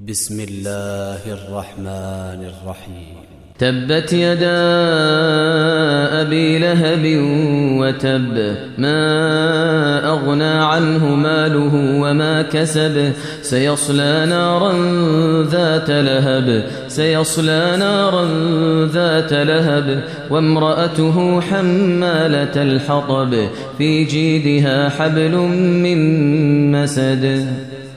بسم الله الرحمن الرحيم. تبت يدا أبي لهب وتب، ما أغنى عنه ماله وما كسب، سيصلى نارا ذات لهب وامرأته حمالة الحطب في جيدها حبل من مسد.